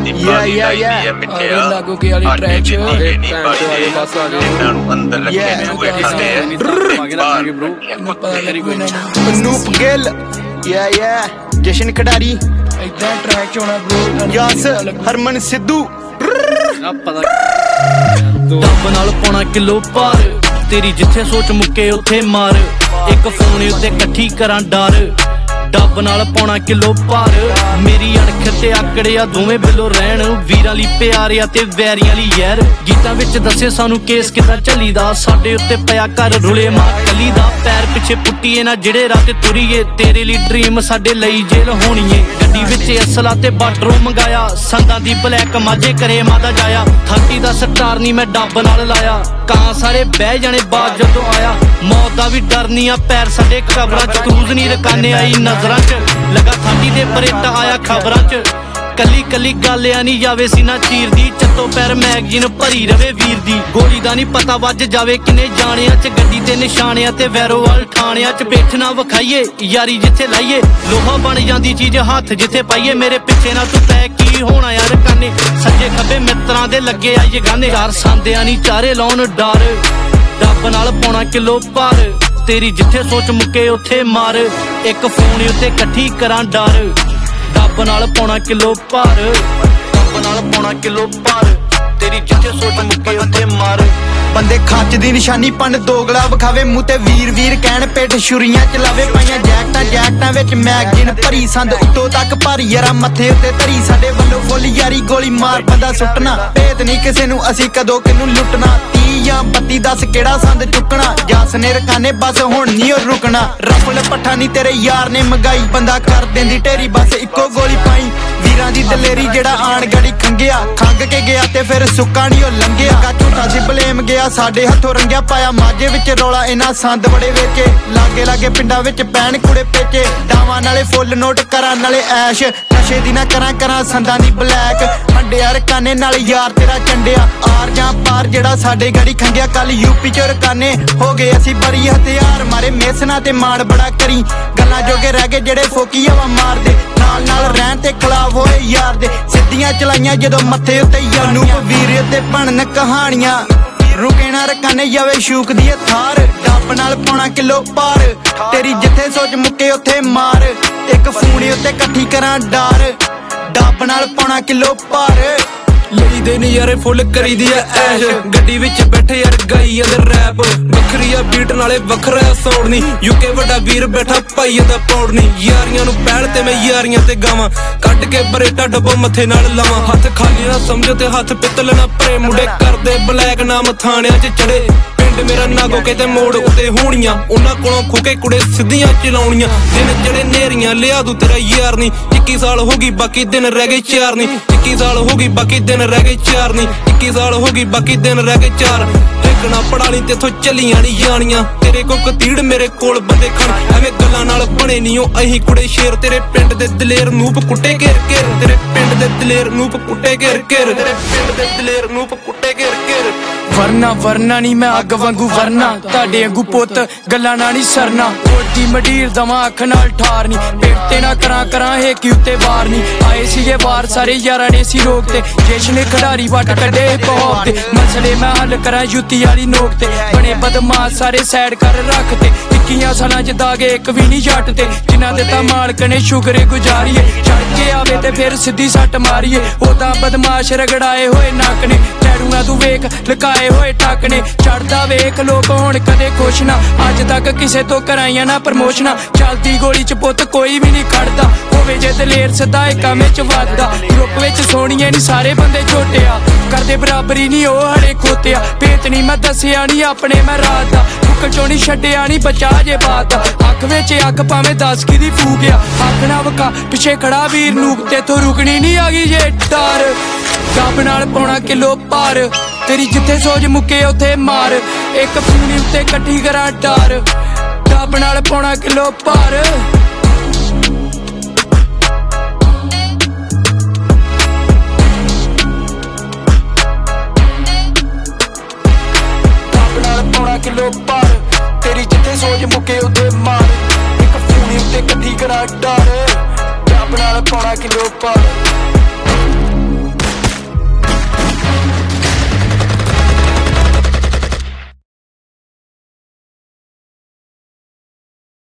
लागू की वाली ट्रैक अनूप गिल जशन खिडारी ट्रैक होना ब्रो यस हरमन सिद्धू डब नाल पौना किलो पार तेरी जिथे सोच मुके उथे मार एक फोन उत्ते कट्ठी करां डर डब नाल पौना किलो पार मेरी अणख ते आकड़िया दोवें बिलो रहन वीरां ली प्यारिया ते वैरियां ली यार गीतां विच दसे सानू केस किदां चलीदा साडे उत्ते पिया घर रुले मां कली दा पैर पिछे पुट्टीए ना जेड़े रात तुरीए तेरे ली ड्रीम साडे लई जेल होनी है गड्डी विच असला ते बार्डरों मंगाया संदां दी ब्लैक माझे करे मादा जाया 30 दा स्टार नी मैं डब नाल लाया कां सारे बह जाने बाद जदों आया मौत दा भी डर नी आ पैर साडे कबरां च क्रूज नी रकाने आई नजरां च लगा 30 दे परेटा आया खबरां च कली कली गल आ नी जावे सीना चीर दी चत्तो पैर मैगजीन भरी रवे वीर दी गोली दा नी पता वज जावे किने जाणिया च गड्डी ते निशानिया ते वैरोवाल ठाणिया च पेठ ना वखाइए यारी जिथे लाइए लोहा बन जांदी चीज हाथ जिथे पाइए मेरे पिछे ना तू तै की होना यार काने सज्जे खब्बे मित्रां दे लगे आइए गाने चार सांदियां नी चारे लाउन डर डब नाल पौना किलो पार तेरी जिथे सोच मुके उथे मार एक फोन उत्ते कट्ठी करां डर डब नाल पौना किलो पार डब नाल पौना किलो पार तेरी जिथे सोच मुके उथे मार बंदे खच दी निशानी पन दोगला विखावे मूंह ते वीर वीर कहण पेट छुरियां चलावे पाइयां जैकटां विच मैगजीन भरी संद उत्तों तक भारी यारा मत्थे उत्ते धरी साडे वल्लों फुੱਲ यारी गोली मार बंदा सुट्टना भेत नहीं किसे नूं असीं कदों किनूं लुੱਟਣਾ 30 ਜਾਂ 32 दस केड़ा संद चुकना जस ने रकाने बस हुण नहीं ओ रुकना रफल पट्ठा नहीं तेरे यार ने मंगाई बंदा कर देंदी ढेरी बस इक्को गोली पाई वीरां दी दलेरी जेड़ा आण गड़ी खंगिया खंग के गया ते फिर सुक्का नहीं ओ लंघिया झूठा सी बलेम गया साडे हथों रंगिया पाया माझे विच रौला इन्हां संद बड़े वेचे लागे लागे पिंडां विच पैण कुड़े पेचे डावां नाले फुੱਲ नोट करां नाले ऐश नशे दी ना करां संदां दी ब्लैक हंडिया रकाने नाल यार तेरा चंडिया आर जां पार जेड़ा साडे गड़ी खंगिया कल यूपी च रकाने हो गए असीं बड़ी हथियार मारे मेसना ते माण बड़ा करी गल्लां जोगे रह गए जेड़े फोकी हवा मारदे नाल नाल रहन ते खिलाफ होए यार दे सिद्धियां चलाइयां जदों मत्थे उत्ते अनूप वीर ते बनन कहानियां रुके ना रकाने जावे शूक दी थार डब नाल पौना किलो पार तेरी जिथे सोच मुके उथे मार एक फूनी उत्ते कट्ठी करां डर डब नाल पौना किलो पार ਲਈ ਦੇ ਨਜ਼ਾਰੇ ਫੁੱਲ ਕਰੀ ਦੀ ਐ ਐਸ਼ ਗੱਡੀ ਵਿੱਚ ਬੈਠੇ ਯਾਰ ਗਾਈ ਜਾਂਦੇ ਰੈਪ ਵੱਖਰੀ ਆ ਬੀਟ ਨਾਲੇ ਵੱਖਰਾ ਸਾਊਂਡ ਨਹੀਂ ਯੂਕੇ ਵੱਡਾ ਵੀਰ ਬੈਠਾ ਭਾਈ ਦਾ ਪੌੜ ਨਹੀਂ ਯਾਰੀਆਂ ਨੂੰ ਪਹਿਲ ਤੇ ਮੈਂ ਯਾਰੀਆਂ ਤੇ ਗਾਵਾਂ ਕੱਢ ਕੇ ਬਰੇਟਾ ਡੱਬੋ ਮੱਥੇ ਨਾਲ ਲਾਵਾਂ ਹੱਥ ਖਾਲੀ ਨਾ ਸਮਝੋ ਤੇ ਹੱਥ ਪਿੱਤਲ ਨਾ ਭਰੇ ਮੁੰਡੇ ਕਰਦੇ ਬਲੈਕ ਨਾਮ ਥਾਣਿਆਂ 'ਚ ਚੜੇ मेरा नागो कहते मोड़ उत्ते होनियां उन्हां कोलों खुके कुड़े सिद्धियां चलाउणियां दिन जड़े नेरियां लिया तू तेरा यार नहीं 21 साल हो गई बाकी दिन रह गए 4 नहीं 21 साल हो गई बाकी दिन रह गए 4 नहीं 21 साल हो गई बाकी दिन रह गए 4 देखना पड़ा नहीं तेथों चलियां नहीं जानियां तेरे को कतीड़ मेरे कोल बंदे खड़ एवें गल्लां नाल बने नहीं ओ अहीं कुड़े शेर तेरे पिंड दे दलेर नूप कुट्टे घेर घेर तेरे पिंड दे दलेर नूप कुट्टे घेर घेर तेरे पिंड दे दलेर नूप कुट्टे घेर घेर वरना वरना नहीं मैं अग वांगू वरना ताडे वांगू पुत गल्लां ना नहीं सरना ओटी मडीर दवा अख नाल ठार नहीं पेटे ना करां है कि उत्ते वार नहीं आए सीगे वार सारे यारां ने सी रोक ते जश्न खिडारी वट कड्डे बहुत ते मसले मैं हल करां युती वाली नोक ते बने बदमाश सारे साइड कर रखते 21 सालां च दागे एक भी नहीं जट ते जिन्हां दे तां मालक ने शुक्र गुजारिए चढ़ के आवे ते फिर सिद्धी सट मारिए ओ तां बदमाश रगड़ाए होए नक ने टैरूआं तू वेख लकाए होए टाकने चढ़दा वेख लोग होण कदे खुश ना अज तक किसे तो कराइयां ना प्रमोशना चलदी गोली च पुत कोई भी नहीं खड़दा होवे जे दलेर सदा काम च वादा ग्रुप विच सोहणिए नहीं सारे बंदे झोटिया करदे बराबरी नहीं ओ हड़े खोतिया भेत नहीं मैं दसिया नहीं अपने मैं रात दा मुक चों नहीं छड्डिया नहीं बचा जे बात अख विच अग भावें 10 की दी फूकिया अख ना वका पिछे खड़ा वीर नूक ते तो रुकनी नहीं आ गई जे डर डब नाल पौना किलो पार तेरी जिथे सोच मुके उथे मार एक फूनी उत्ते कट्ठी करां डर डब नाल पौना किलो पार